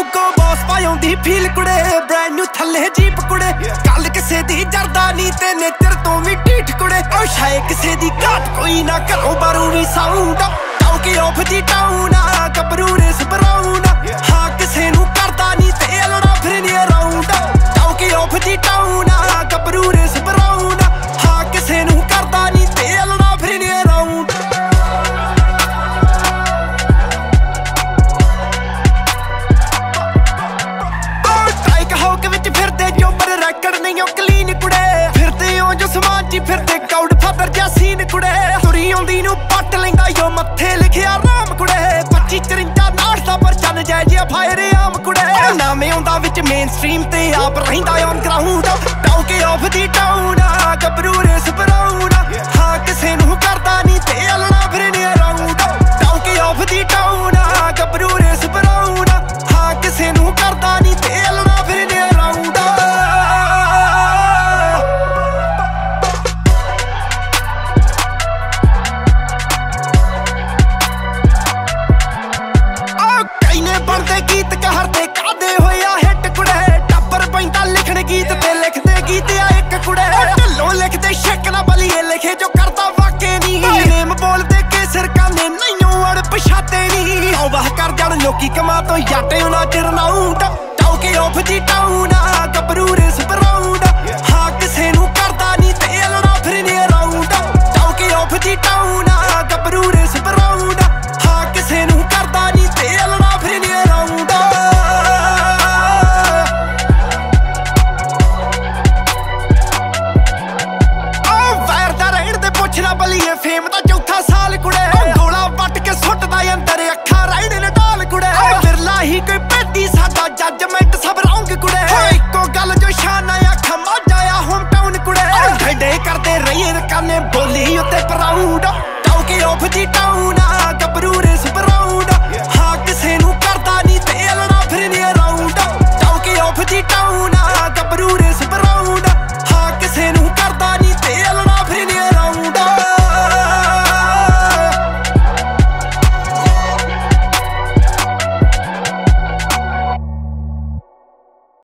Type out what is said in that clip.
ਹੁਗੋ Boss ਪਾਉਂਦੀ feel ਕੁੜੇ brand new ਥੱਲੇ ਜੀਪ ਕੁੜੇ ਗੱਲ ਕਿਸੇ ਦੀ ਜਰਦਾ ਨਹੀਂ ਤੇ ਨੇਚਰ ਤੋਂ ਵੀ ਢੀਠ ਕੁੜੇ ਉਹ ਸ਼ਾਇਦ ਕਿਸੇ ਦੀ ਘਾਟ ਕੋਈ ਨਾ ਘਰੋਂ ਬਾਰੂ ਵੀ sound talk of the town ਆ ਗੱਭਰੂ ਨੇ ਸਪਰਾਊਂਡ ਹਾਂ ਕਿਸੇ ਨੂੰ ਕਰਦਾ ਨਹੀਂ ਤੇ ਅਲੜਾ ਫਿਰ ਨਹੀਂ around talk of the town ਆ ਗੱਭਰੂ ਨੇ ਸਪਰਾਊਂਡ ਹਾਂ ਕਿਸੇ ਨੂੰ ਕਰਦਾ ਨਹੀਂ ਤੇ ਅਲੜਾ ਫਿਰ ਨਹੀਂ ਅਰਾਊਂਡ ਫਿਰਦੇ ਕਾਊਡ ਫਾਦਰ ਜਾਂ ਸੀਨ ਕੁੜੇ ਤੁਰੀ ਆਉਂਦੀ ਨੂੰ ਪੱਟ ਲੈਂਦਾ ਯੋ ਮੱਥੇ ਲਿਖਿਆ ਰਾਮ ਕੁੜੇ 25 54 ਨਾੜ ਦਾ ਪਰਚਾ ਨਜਾਇਜ਼ ਫਾਇਰ ਆਮ ਕੁੜੇ ਨਾਮੇ ਆਉਂਦਾ ਵਿੱਚ ਮੇਨ ਸਟ੍ਰੀਮ ਤੇ ਆਪ ਰਹਿੰਦਾ on ground talk of the town ਆ ਗੱਭਰੂ ਰੇਸ ਬਰਾਊਂਡ ਹਾਂ ਕਿਸੇ ਨੂੰ ਕਰਦਾ ਨਹੀਂ ਤੇ ਅਲਣਾ ਫਿਰ ਨਹੀਂ around talk of the town ਆ ਗੱਭਰੂ ਰੇਸ ਬਰਾਊਂਡ ਹਾਂ ਕਿਸੇ ਨੂੰ ਕਰਦਾ ਨਹੀਂ ਤੇ ਅਲਣਾ ਫਿਰ ਨਹੀਂ ਅਰਾਊਂਡ ਬਣਦੇ ਗੀਤ ਕਹਰਦੇ ਕਾਦੇ ਹੋਇਆ ਹਿੱਟ ਕੁੜੇ ਟੱਬਰ ਪੈਂਦਾ ਲਿਖਣ ਗੀਤ ਤੇ ਲਿਖਦੇ ਗੀਤ ਆ ਇੱਕ ਕੁੜੇ ਢਿੱਲੋਂ ਲਿਖਦੇ ਸ਼ੱਕ ਨਾ ਬਲੀਏ ਲਿਖੇ ਜੋ ਕਰਦਾ ਵਾਕੇ ਨਹੀਂ ਨੇਮ ਬੋਲਦੇ ਕੇ ਸਿਰਕਾਨੇ ਨਹੀਂਓ ਅੜ ਪਛਾਤੇ ਨਹੀਂ ਵਾਹ ਕਰ ਜਾਣ ਲੋਕੀ ਕਮਾ ਤੋਂ ਯਾਟੇ ਉਹਨਾਂ ਚਿਰ ਨਾਊਂਡ ਟੌਕੇ ਆਫ ਦੀ ਟਾਊਨ ਆ ਗੱਭਰੂ ਰੇਸ ਬਰਾਊਂਡ ਹਾਂ ਕਿਸੇ ਨੂੰ ਕਰਦਾ ਨਹੀਂ ਤੇ ਅਲੜਾ ਫਿਰ ਨਹੀਂ around talk of the town ਆ ਗੱਭਰੂ ਰੇਸ ਬਰਾਊਂਡ ਹਾਂ ਕਿਸੇ ਨੂੰ ਕਰਦਾ ਨਹੀਂ ਤੇ ਅਲੜਾ ਫਿਰ ਨਹੀਂ ਅਰਾਊਂਡ ਵੈਰ ਦਾ ਰਹਿਣ ਦੇ ਪੁੱਛਣਾ ਬਲੀਏ ਫੇਮ ਦਾ ਚੌਥਾ ਸਾਲ ਕੁੜੇ ਗੋਲਾ ਵੱਟ ਕੇ ਸੁੱਟਦਾ ਅੰਦਰ ਅੱਖਾਂ ਰਹਿਣ ਨੇ ਢਾਲ ਕੁੜੇ ਵਿਰਲਾ ਹੀ ਕੋਈ ਪੈਦੀ ਸਾਡਾ ਜੱਜਮੈਂਟ ਸਭ ਰੌਂਗ ਕੁੜੇ ਇੱਕੋ ਗੱਲ ਜੋ ਸ਼ਾਨਾ ਅੱਖਾਂ ਮਾਝਾ ਹੋਮ ਟਾਊਨ ਕੁੜੇ ਢੇਡੇ ਕਰਦੇ ਰਹੀਏ ਕਾਨੇ ਬੋਲੀ ਉੱਤੇ proud talk of the town